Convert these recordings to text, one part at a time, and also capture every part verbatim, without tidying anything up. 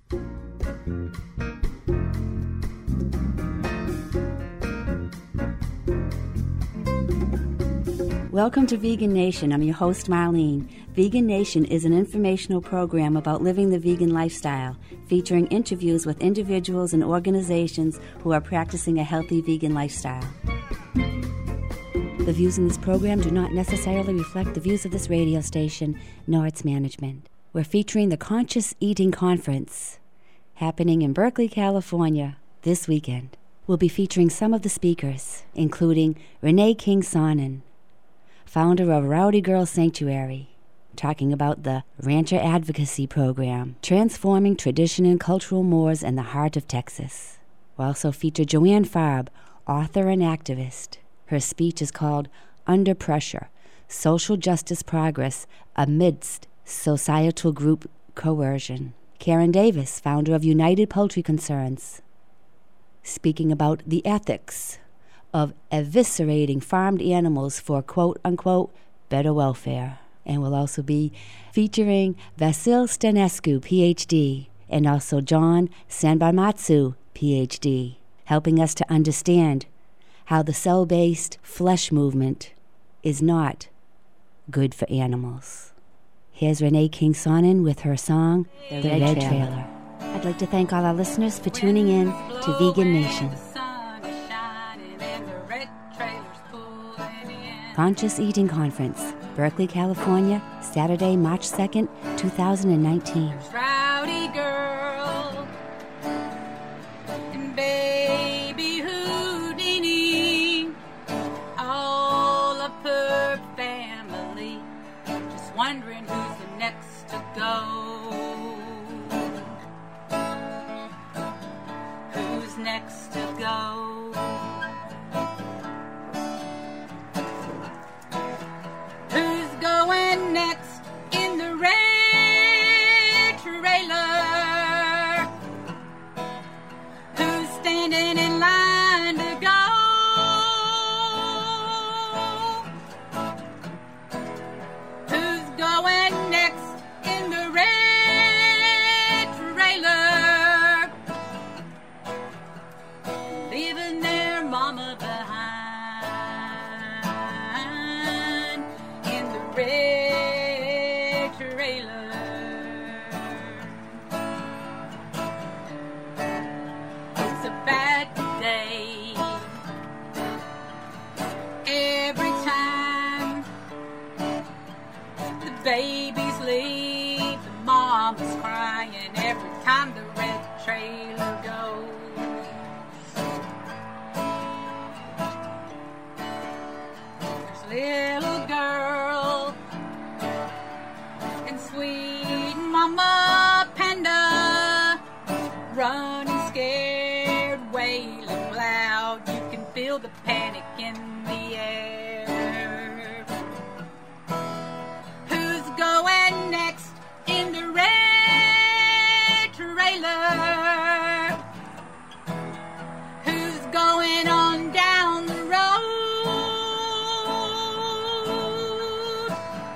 Welcome to Vegan Nation. I'm your host, Marlene. Vegan Nation is an informational program about living the vegan lifestyle, featuring interviews with individuals and organizations who are practicing a healthy vegan lifestyle. The views in this program do not necessarily reflect the views of this radio station, nor its management. We're featuring the Conscious Eating Conference, happening in Berkeley, California, this weekend. We'll be featuring some of the speakers, including Renee King Sonnen, founder of Rowdy Girl Sanctuary, talking about the Rancher Advocacy Program, transforming tradition and cultural mores in the heart of Texas. We'll also feature Joanne Farb, author and activist. Her speech is called Under Pressure, Social Justice Progress Amidst Societal Group Coercion. Karen Davis, founder of United Poultry Concerns, speaking about the ethics of eviscerating farmed animals for quote-unquote better welfare. And we'll also be featuring Vasil Stanescu, P H D, and also John Sanbamatsu, P H D, helping us to understand how the cell-based flesh movement is not good for animals. Here's Renee King Sonnen with her song, The, the Red, Red Trailer. Trailer. I'd like to thank all our listeners for tuning in to Vegan Nation. Conscious Eating Conference, Berkeley, California, Saturday, March second, two thousand nineteen. Rowdy girl and baby Houdini, all of her family, just wondering who's the next to go. Who's next to go? Next in the red trailer, who's standing in line to go? Who's going next in the red trailer, leaving their mama behind in the red babies leave, the mama's crying every time the red trailer goes. There's little girl and sweet mama panda, running scared, wailing loud. You can feel the panic in the air. Going next in the red trailer, who's going on down the road?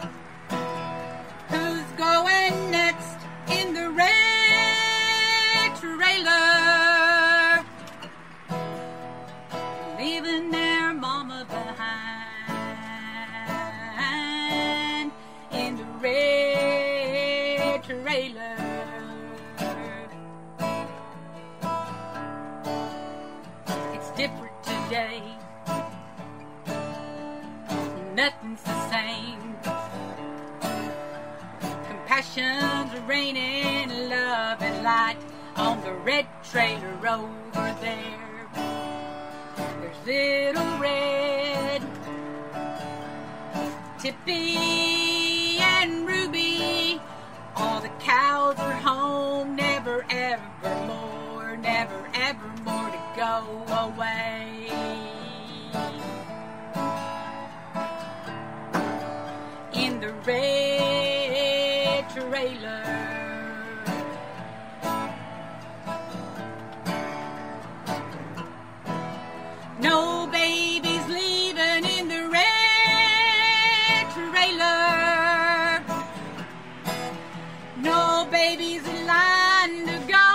Who's going next in the red trailer, leaving their mama behind in the red trailer? It's different today. Nothing's the same. Compassion's reigning, love and light on the red trailer over there. There's little red Tippy and Ruby, all the cows are home, never ever more, never ever more to go away. In the red trailer, no babies leaving in the red trailer, no babies in line to go.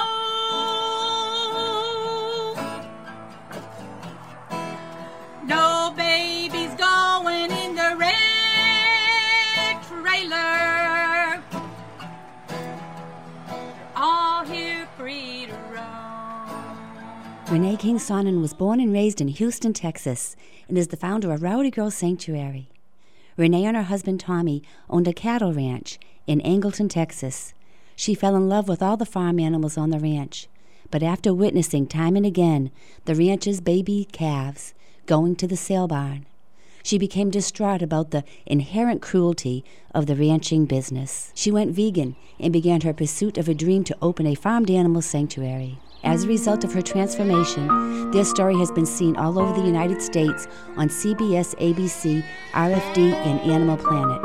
Renee King Sonnen was born and raised in Houston, Texas, and is the founder of Rowdy Girl Sanctuary. Renee and her husband Tommy owned a cattle ranch in Angleton, Texas. She fell in love with all the farm animals on the ranch, but after witnessing time and again the ranch's baby calves going to the sale barn, she became distraught about the inherent cruelty of the ranching business. She went vegan and began her pursuit of a dream to open a farmed animal sanctuary. As a result of her transformation, their story has been seen all over the United States on C B S, A B C, R F D, and Animal Planet.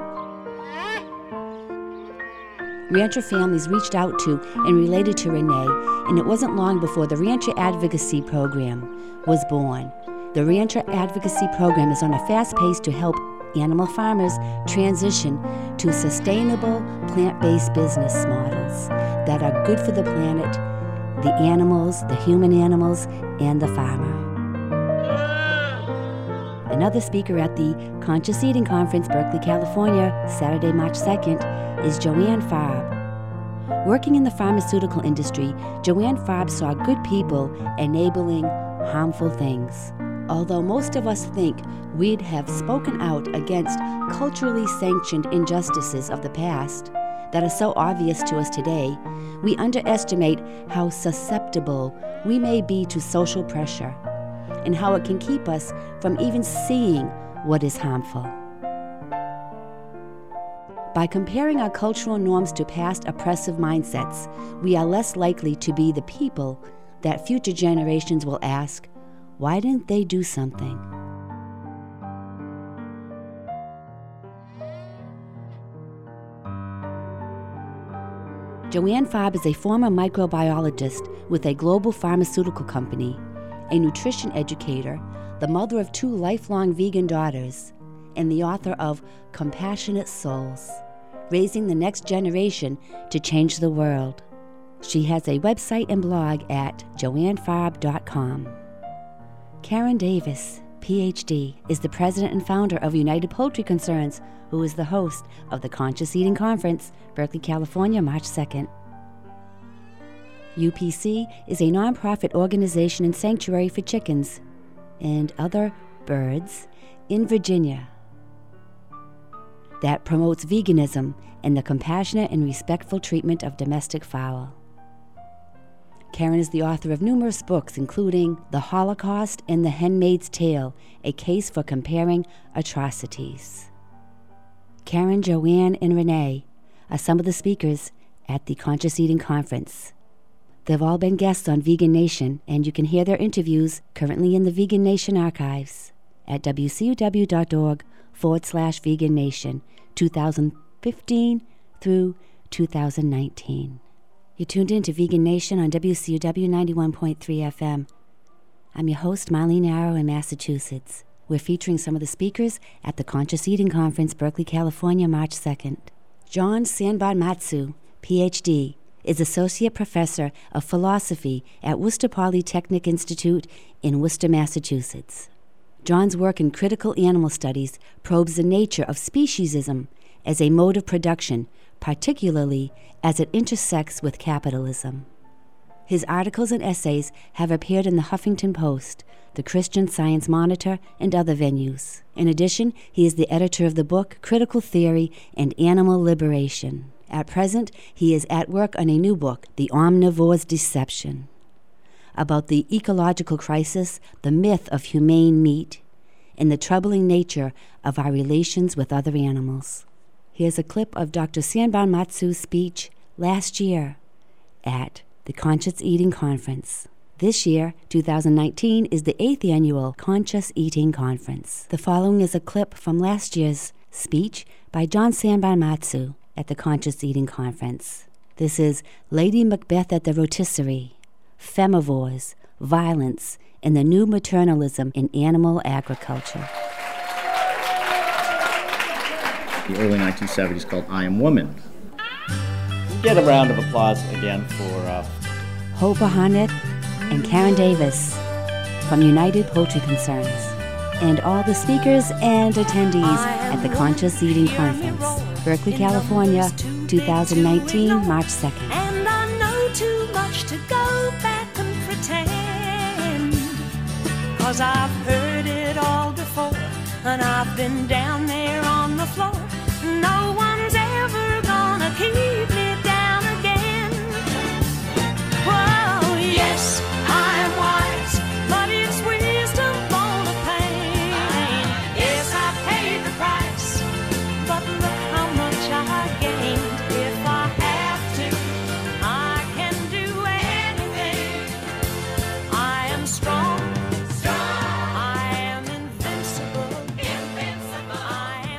Rancher families reached out to and related to Renee, and it wasn't long before the Rancher Advocacy Program was born. The Rancher Advocacy Program is on a fast pace to help animal farmers transition to sustainable plant-based business models that are good for the planet, the animals, the human animals, and the farmer. Another speaker at the Conscious Eating Conference, Berkeley, California, Saturday, March second, is Joanne Farb. Working in the pharmaceutical industry, Joanne Farb saw good people enabling harmful things. Although most of us think we'd have spoken out against culturally sanctioned injustices of the past that are so obvious to us today, we underestimate how susceptible we may be to social pressure and how it can keep us from even seeing what is harmful. By comparing our cultural norms to past oppressive mindsets, we are less likely to be the people that future generations will ask, why didn't they do something? Joanne Farb is a former microbiologist with a global pharmaceutical company, a nutrition educator, the mother of two lifelong vegan daughters, and the author of Compassionate Souls, Raising the Next Generation to Change the World. She has a website and blog at joanne farb dot com. Karen Davis, P H D, is the president and founder of United Poultry Concerns, who is the host of the Conscious Eating Conference, Berkeley, California, March second. U P C is a nonprofit organization and sanctuary for chickens and other birds in Virginia that promotes veganism and the compassionate and respectful treatment of domestic fowl. Karen is the author of numerous books, including The Holocaust and the Handmaid's Tale, a case for comparing atrocities. Karen, Joanne, and Renee are some of the speakers at the Conscious Eating Conference. They've all been guests on Vegan Nation, and you can hear their interviews currently in the Vegan Nation archives at wcuw.org forward slash Vegan Nation, two thousand fifteen through two thousand nineteen. You're tuned in to Vegan Nation on W C U W ninety-one point three F M. I'm your host, Marlene Arrow in Massachusetts. We're featuring some of the speakers at the Conscious Eating Conference, Berkeley, California, March second. John Sanbon-Matsu, P H D, is Associate Professor of Philosophy at Worcester Polytechnic Institute in Worcester, Massachusetts. John's work in critical animal studies probes the nature of speciesism as a mode of production, particularly as it intersects with capitalism. His articles and essays have appeared in the Huffington Post, the Christian Science Monitor, and other venues. In addition, he is the editor of the book Critical Theory and Animal Liberation. At present, he is at work on a new book, The Omnivore's Deception, about the ecological crisis, the myth of humane meat, and the troubling nature of our relations with other animals. Here's a clip of Doctor Sanbon-Matsu's speech last year at the Conscious Eating Conference. This year, two thousand nineteen, is the eighth annual Conscious Eating Conference. The following is a clip from last year's speech by John Sanbon-Matsu at the Conscious Eating Conference. This is Lady Macbeth at the Rotisserie, Femivores, Violence, and the New Maternalism in Animal Agriculture. The early nineteen seventies called I Am Woman. Get a round of applause again for uh... Hope Ahmed and Karen Davis from United Poultry Concerns, and all the speakers and attendees at the Conscious Eating Conference, Berkeley, California, two thousand nineteen, March second. And I know too much to go back and pretend. 'cause I've heard it all before, and I've been down there on the floor. No one's ever gonna keep me down again. Whoa, yes, I'm wise, but it's wisdom for the pain. Yes, I paid the price, but look how much I gained. If I have to, I can do anything. I am strong, strong. I am invincible, invincible. I am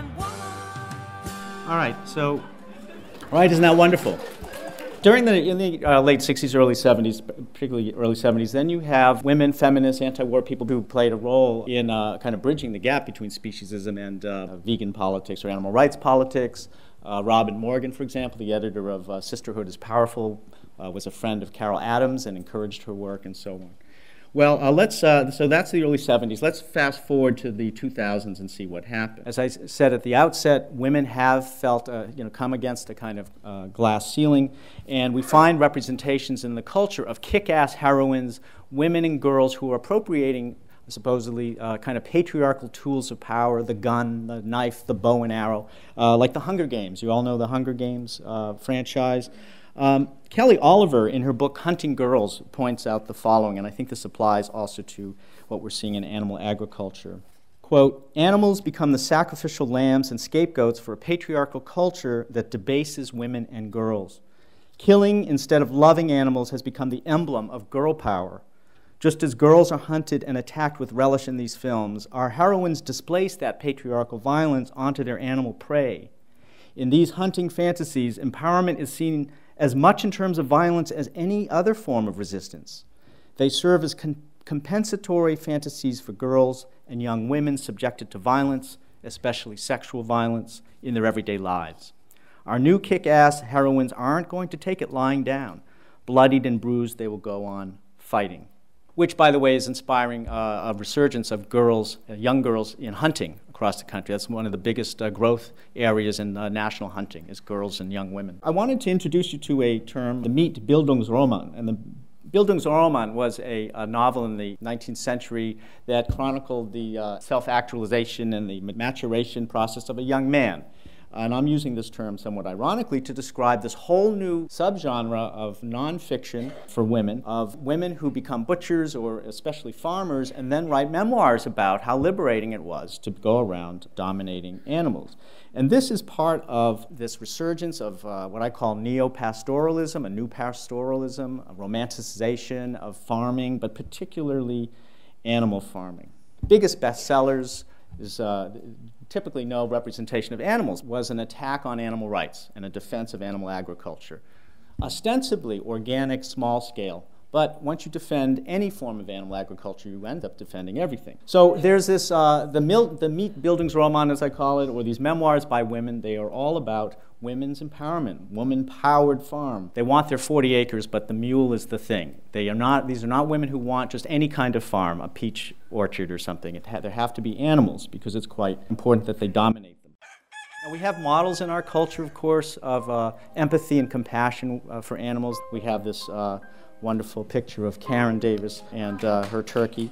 woman. All right, so, all right, isn't that wonderful? During the, in the uh, late sixties, early seventies, particularly early seventies, then you have women, feminists, anti-war people who played a role in uh, kind of bridging the gap between speciesism and uh, vegan politics or animal rights politics. Uh, Robin Morgan, for example, the editor of uh, Sisterhood is Powerful, uh, was a friend of Carol Adams and encouraged her work and so on. Well, uh, let's, uh, so that's the early seventies. Let's fast forward to the two thousands and see what happened. As I s- said at the outset, women have felt, uh, you know, come against a kind of uh, glass ceiling, and we find representations in the culture of kick-ass heroines, women and girls who are appropriating supposedly uh, kind of patriarchal tools of power, the gun, the knife, the bow and arrow, uh, like the Hunger Games. You all know the Hunger Games uh, franchise. Um, Kelly Oliver, in her book Hunting Girls, points out the following, and I think this applies also to what we're seeing in animal agriculture. Quote, animals become the sacrificial lambs and scapegoats for a patriarchal culture that debases women and girls. Killing instead of loving animals has become the emblem of girl power. Just as girls are hunted and attacked with relish in these films, our heroines displace that patriarchal violence onto their animal prey. In these hunting fantasies, empowerment is seen as much in terms of violence as any other form of resistance. They serve as con- compensatory fantasies for girls and young women subjected to violence, especially sexual violence, in their everyday lives. Our new kick-ass heroines aren't going to take it lying down. Bloodied and bruised, they will go on fighting, which, by the way, is inspiring uh, a resurgence of girls, uh, young girls in hunting across the country. That's one of the biggest uh, growth areas in uh, national hunting, is girls and young women. I wanted to introduce you to a term, the Meet Bildungsroman. And the Bildungsroman was a, a novel in the nineteenth century that chronicled the uh, self-actualization and the maturation process of a young man. And I'm using this term somewhat ironically to describe this whole new subgenre of nonfiction for women, of women who become butchers or especially farmers and then write memoirs about how liberating it was to go around dominating animals. And this is part of this resurgence of uh, what I call neo-pastoralism, a new pastoralism, a romanticization of farming, but particularly animal farming. Biggest bestsellers is uh, typically no representation of animals, was An Attack on Animal Rights and a Defense of Animal Agriculture. Ostensibly organic, small scale, but once you defend any form of animal agriculture, you end up defending everything. So there's this, uh, the, mil- the Meet Bildungsroman, as I call it, or these memoirs by women. They are all about women's empowerment, woman-powered farm. They want their forty acres, but the mule is the thing. They are not, these are not women who want just any kind of farm, a peach orchard or something. It ha- there have to be animals because it's quite important that they dominate them. Now, we have models in our culture, of course, of uh, empathy and compassion uh, for animals. We have this uh, wonderful picture of Karen Davis and uh, her turkey.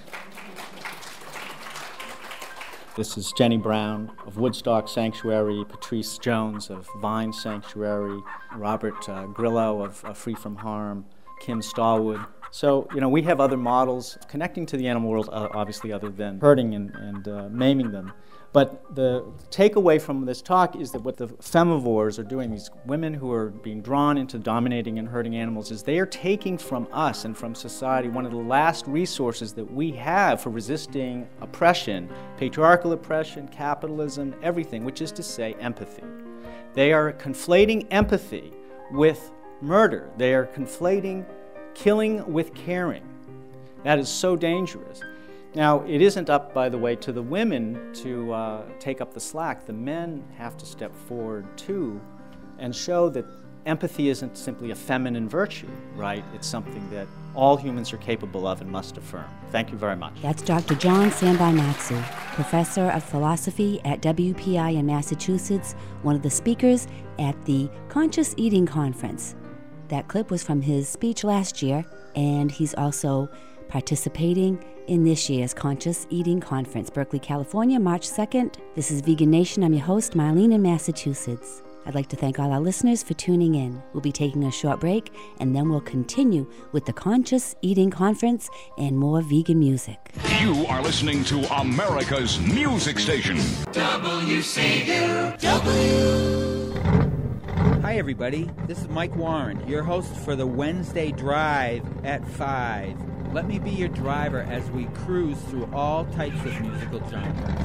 This is Jenny Brown of Woodstock Sanctuary, Patrice Jones of Vine Sanctuary, Robert uh, Grillo of uh, Free From Harm, Kim Stallwood. So, you know, we have other models connecting to the animal world, uh, obviously, other than hurting and, and uh, maiming them. But the takeaway from this talk is that what the femivores are doing, these women who are being drawn into dominating and hurting animals, is they are taking from us and from society one of the last resources that we have for resisting oppression, patriarchal oppression, capitalism, everything, which is to say empathy. They are conflating empathy with murder. They are conflating killing with caring. That is so dangerous. Now, it isn't up, by the way, to the women to uh, take up the slack. The men have to step forward, too, and show that empathy isn't simply a feminine virtue, right? It's something that all humans are capable of and must affirm. Thank you very much. That's Doctor John Sambai-Natsu, professor of philosophy at W P I in Massachusetts, one of the speakers at the Conscious Eating Conference. That clip was from his speech last year, and he's also participating in this year's Conscious Eating Conference, Berkeley, California, March second. This is Vegan Nation. I'm your host, Marlene in Massachusetts. I'd like to thank all our listeners for tuning in. We'll be taking a short break, and then we'll continue with the Conscious Eating Conference and more vegan music. You are listening to America's music station. W C U W. Hi, everybody. This is Mike Warren, your host for the Wednesday Drive at five. Let me be your driver as we cruise through all types of musical genres.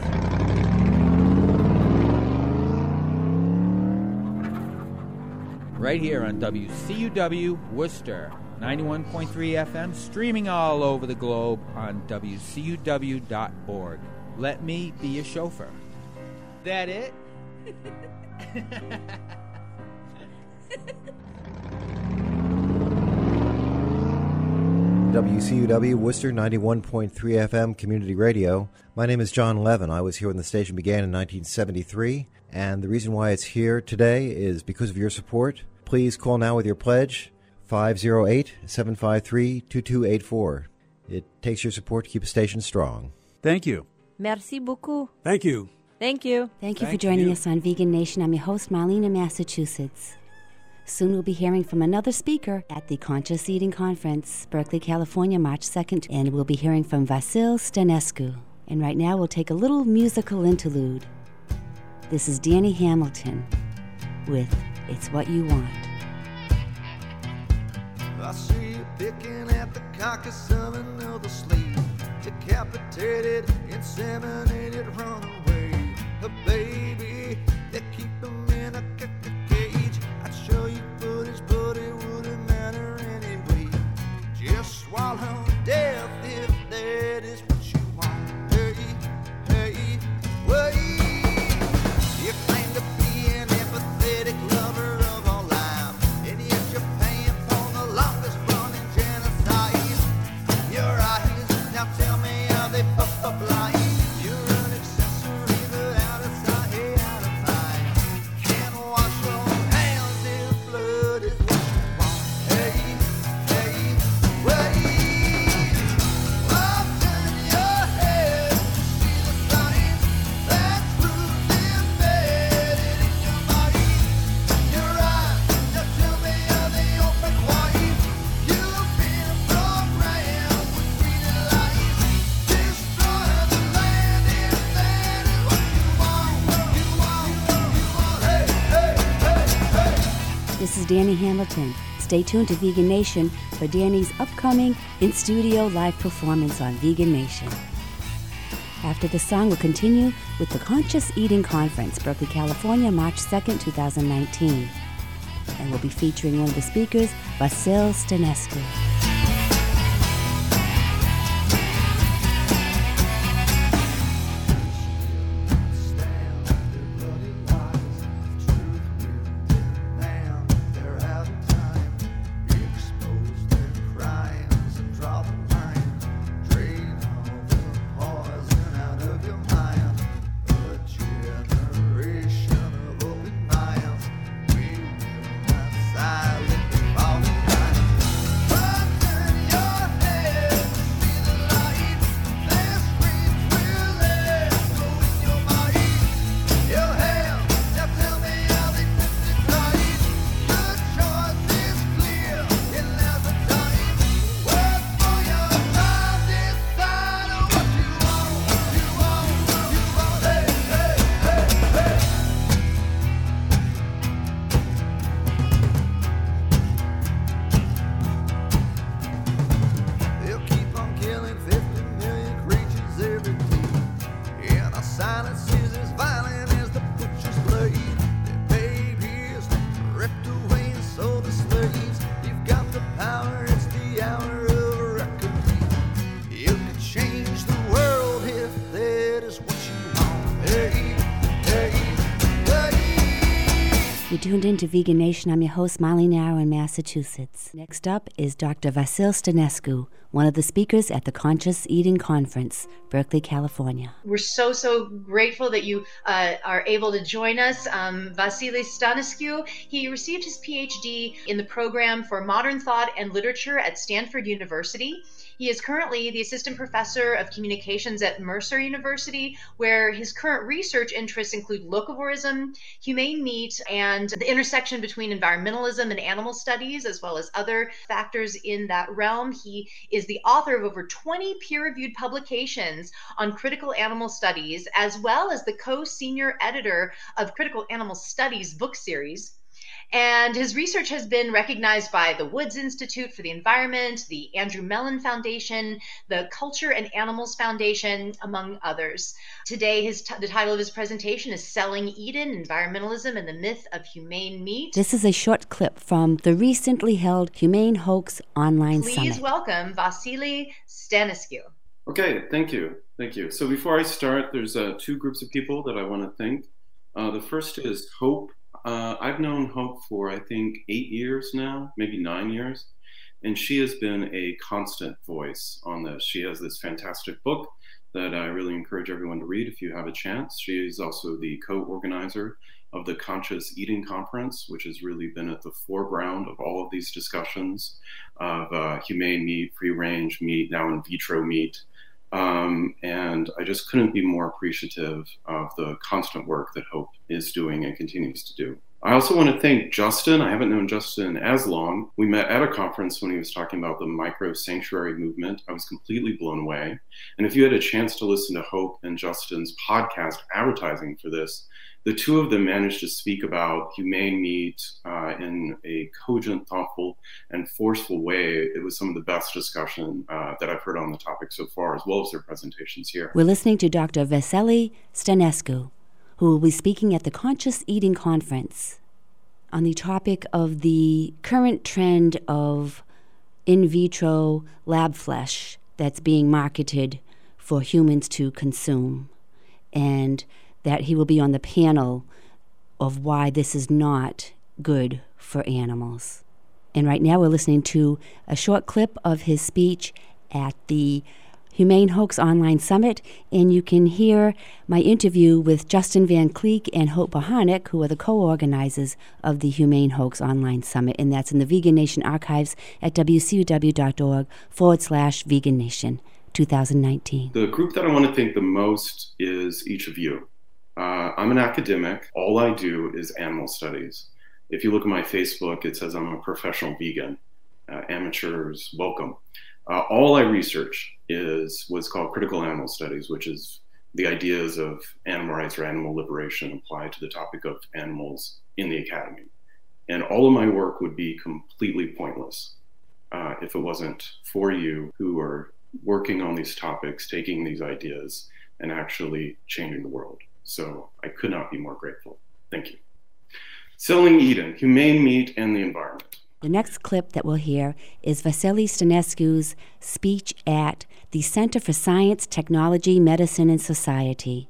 Right here on W C U W Worcester, ninety-one point three F M, streaming all over the globe on W C U W dot org. Let me be your chauffeur. That it? W C U W Worcester ninety-one point three F M Community Radio. My name is John Levin. I was here when the station began in nineteen seventy-three, and the reason why it's here today is because of your support. Please call now with your pledge, five oh eight, seven five three, two two eight four. It takes your support to keep a station strong. Thank you. Merci beaucoup. Thank you. Thank you. Thank you Thank for joining you. us on Vegan Nation. I'm your host, Marlene in Massachusetts. Soon we'll be hearing from another speaker at the Conscious Eating Conference, Berkeley, California, March second, and we'll be hearing from Vasil Stănescu. And right now we'll take a little musical interlude. This is Danny Hamilton with It's What You Want. I see you picking at the carcass of another slave, decapitated, inseminated, run away. A baby, they keep him in a c- c- cage. I'd show you footage, but it wouldn't matter anyway. Just swallow death if that is what you want. Hey, hey, wait. You claim to be an empathetic lover of all life, and yet you're paying for the longest running genocide. Your eyes, now tell me how they pop up lying. You're an accessory, but out of sight, hey, out of mind. Can't wash your hands if blood is what you want. Hey, hey, wait. Up in your head, see the signs. That's roots embedded in your body. Your eyes, now tell me how they open wide. You've been programmed with greedy lies. Destroy the land if that is what you want. You want, you want, hey, hey, hey, hey. This is Danny Hamilton. Stay tuned to Vegan Nation for Danny's upcoming in-studio live performance on Vegan Nation. After the song, we'll continue with the Conscious Eating Conference, Berkeley, California, March second, twenty nineteen. And we'll be featuring one of the speakers, Vasil Stănescu. Stand their bloody lies. Truth will demand they're out of time. Expose their crimes and draw the line. Drain all the poison out of your mind. A generation of open minds. We will not silence the falling lines. tuned in to Vegan Nation. I'm your host, Molly Narrow in Massachusetts. Next up is Doctor Vasil Stănescu, one of the speakers at the Conscious Eating Conference, Berkeley, California. We're so, so grateful that you uh, are able to join us. Um, Vasily Stănescu, he received his P H D in the program for Modern Thought and Literature at Stanford University. He is currently the assistant professor of communications at Mercer University, where his current research interests include locavorism, humane meat, and the intersection between environmentalism and animal studies, as well as other factors in that realm. He is the author of over twenty peer-reviewed publications on critical animal studies, as well as the co-senior editor of Critical Animal Studies book series. And his research has been recognized by the Woods Institute for the Environment, the Andrew Mellon Foundation, the Culture and Animals Foundation, among others. Today, his t- the title of his presentation is Selling Eden, Environmentalism and the Myth of Humane Meat. This is a short clip from the recently held Humane Hoax Online Please Summit. Please welcome Vasily Stănescu. Okay, thank you. Thank you. So before I start, there's uh, two groups of people that I want to thank. Uh, the first is Hope. Uh, I've known Hope for, I think, eight years now, maybe nine years, and she has been a constant voice on this. She has this fantastic book that I really encourage everyone to read if you have a chance. She is also the co-organizer of the Conscious Eating Conference, which has really been at the foreground of all of these discussions of uh, humane meat, free-range meat, now in vitro meat. Um, and I just couldn't be more appreciative of the constant work that Hope is doing and continues to do. I also want to thank Justin. I haven't known Justin as long. We met at a conference when he was talking about the micro-sanctuary movement. I was completely blown away. And if you had a chance to listen to Hope and Justin's podcast advertising for this, the two of them managed to speak about humane meat uh, in a cogent, thoughtful, and forceful way. It was some of the best discussion uh, that I've heard on the topic so far, as well as their presentations here. We're listening to Doctor Vasily Stănescu, who will be speaking at the Conscious Eating Conference on the topic of the current trend of in vitro lab flesh that's being marketed for humans to consume, and that he will be on the panel of why this is not good for animals. And right now we're listening to a short clip of his speech at the Humane Hoax Online Summit, and you can hear my interview with Justin Van Cleek and Hope Bohanek, who are the co-organizers of the Humane Hoax Online Summit, and that's in the Vegan Nation archives at wcuw.org forward slash Vegan Nation twenty nineteen. The group that I want to thank the most is each of you. Uh, I'm an academic. All I do is animal studies. If you look at my Facebook, it says I'm a professional vegan. Uh, amateurs, welcome. Uh, all I research is what's called critical animal studies, which is the ideas of animal rights or animal liberation applied to the topic of animals in the academy. And all of my work would be completely pointless uh, if it wasn't for you who are working on these topics, taking these ideas, and actually changing the world. So I could not be more grateful. Thank you. Selling Eden, humane meat and the environment. The next clip that we'll hear is Vasily Stănescu's speech at the Center for Science, Technology, Medicine, and Society.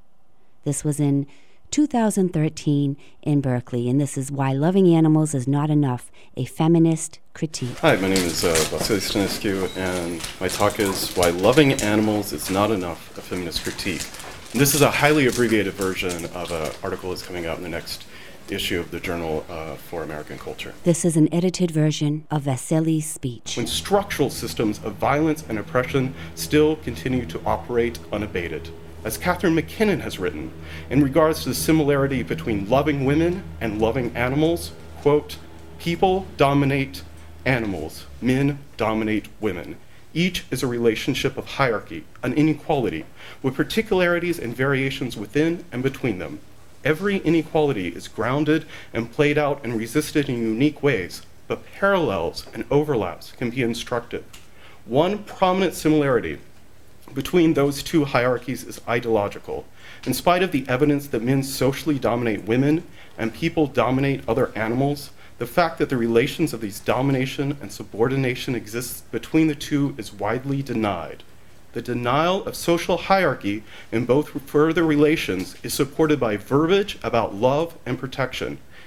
This was in two thousand thirteen in Berkeley, and this is Why Loving Animals is Not Enough, a Feminist Critique. Hi, my name is uh, Vasily Stănescu, and my talk is Why Loving Animals is Not Enough, a Feminist Critique. And this is a highly abbreviated version of an article that's coming out in the next issue of the Journal uh, for American Culture. This is an edited version of Vasily's speech. When structural systems of violence and oppression still continue to operate unabated. As Catherine McKinnon has written, in regards to the similarity between loving women and loving animals, quote, people dominate animals, men dominate women. Each is a relationship of hierarchy, an inequality, with particularities and variations within and between them. Every inequality is grounded and played out and resisted in unique ways, but parallels and overlaps can be instructive. One prominent similarity between those two hierarchies is ideological. In spite of the evidence that men socially dominate women and people dominate other animals, the fact that the relations of these domination and subordination exists between the two is widely denied. The denial of social hierarchy in both further relations is supported by verbiage about love and protection,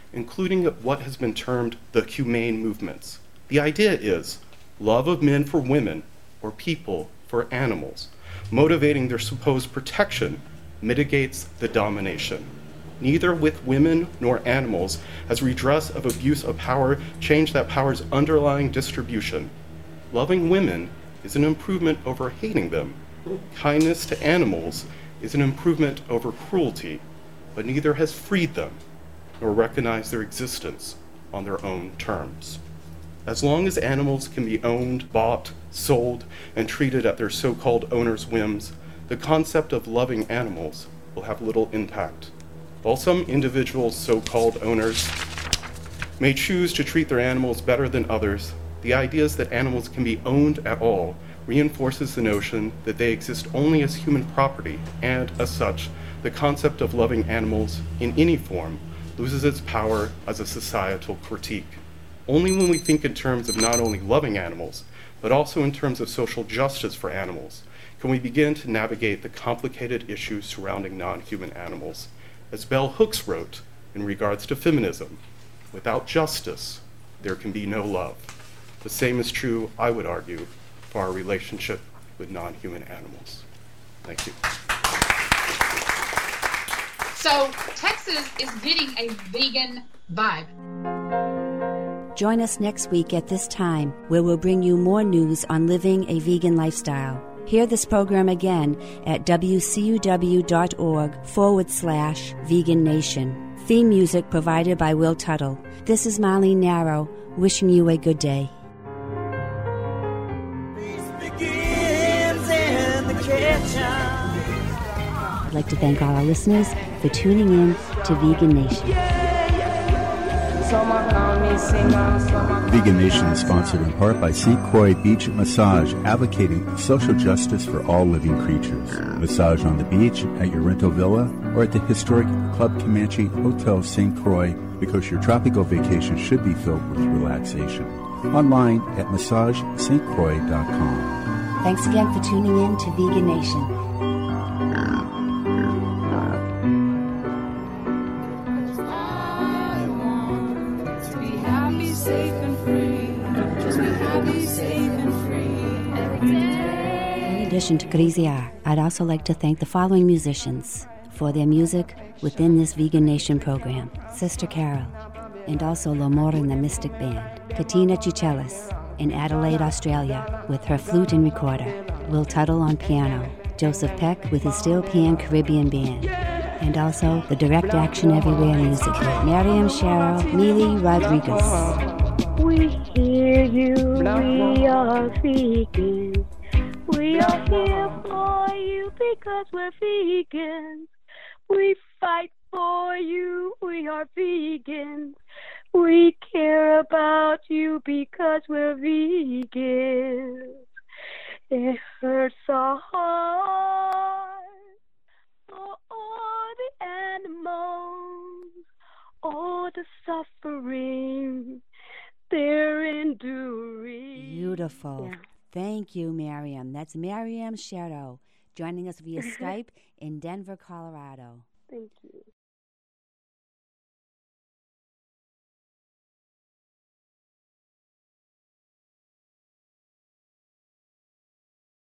including what has been termed the humane movements. The idea is love of men for women, or people for animals. Motivating their supposed protection mitigates the domination. Neither with women nor animals has redress of abuse of power changed that power's underlying distribution. Loving women is an improvement over hating them. Kindness to animals is an improvement over cruelty, but neither has freed them nor recognized their existence on their own terms. As long as animals can be owned, bought, sold, and treated at their so-called owners' whims, the concept of loving animals will have little impact. While some individual so-called owners may choose to treat their animals better than others, the ideas that animals can be owned at all reinforces the notion that they exist only as human property, and as such, the concept of loving animals in any form loses its power as a societal critique. Only when we think in terms of not only loving animals, but also in terms of social justice for animals, can we begin to navigate the complicated issues surrounding non-human animals. As Bell Hooks wrote in regards to feminism, without justice, there can be no love. The same is true, I would argue, for our relationship with non-human animals. Thank you. So Texas is getting a vegan vibe. Join us next week at this time, where we'll bring you more news on living a vegan lifestyle. Hear this program again at wcuw.org forward slash vegan nation. Theme music provided by Will Tuttle. This is Marlene Narrow, wishing you a good day. I'd like to thank all our listeners for tuning in to Vegan Nation. Vegan Nation is sponsored in part by Saint Croix Beach Massage, advocating social justice for all living creatures. Massage on the beach, at your rental villa, or at the historic Club Comanche Hotel Saint Croix, because your tropical vacation should be filled with relaxation. Online at massage st croix dot com. Thanks again for tuning in to Vegan Nation. In addition to Griziar, I'd also like to thank the following musicians for their music within this Vegan Nation program. Sister Carol, and also L'Amore and the Mystic Band. Katina Chichelis in Adelaide, Australia, with her flute and recorder. Will Tuttle on piano. Joseph Peck with his steel pan Caribbean band. And also the Direct Action Everywhere music with Miriam Cheryl, Neely Rodriguez. We hear you, we are vegans. We are here for you because we're vegans. We fight for you, we are vegans. We care about you because we're vegans. It hurts our heart for all the animals, all the suffering they're enduring. Beautiful. Yeah. Thank you, Miriam. That's Miriam Cheryl, joining us via Skype in Denver, Colorado. Thank you.